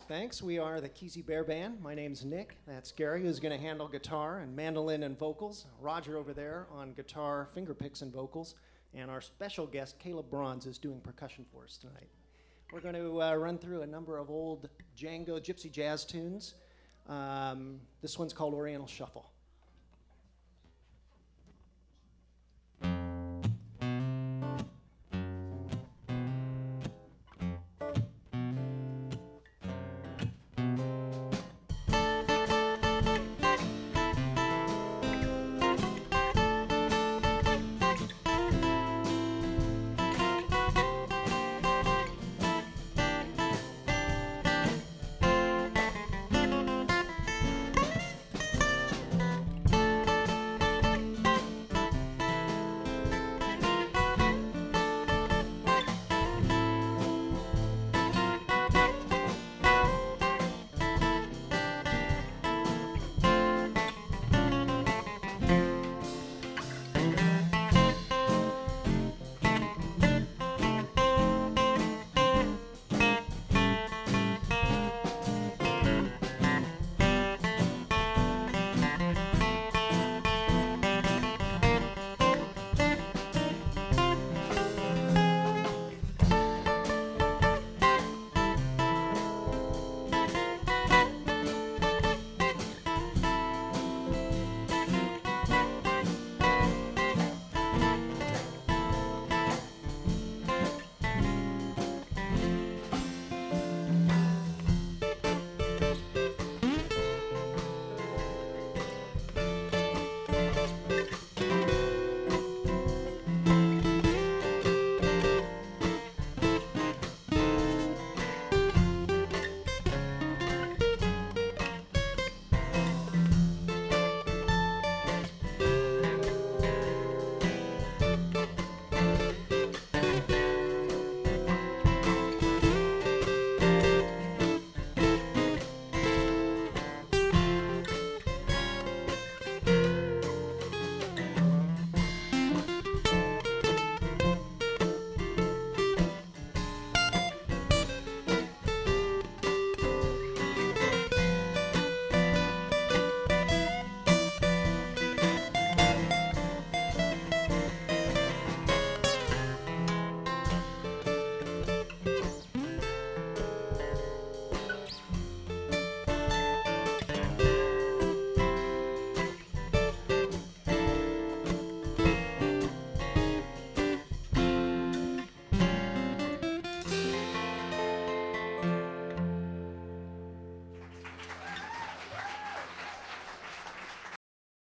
Thanks. We are the Kesey Bear Band. My name's Nick. That's Gary, who's going to handle guitar and mandolin and vocals. Roger over there on guitar, finger picks, and vocals. And our special guest, Caleb Bronze, is doing percussion for us tonight. We're going to run through a number of old Django gypsy jazz tunes. This one's called Oriental Shuffle.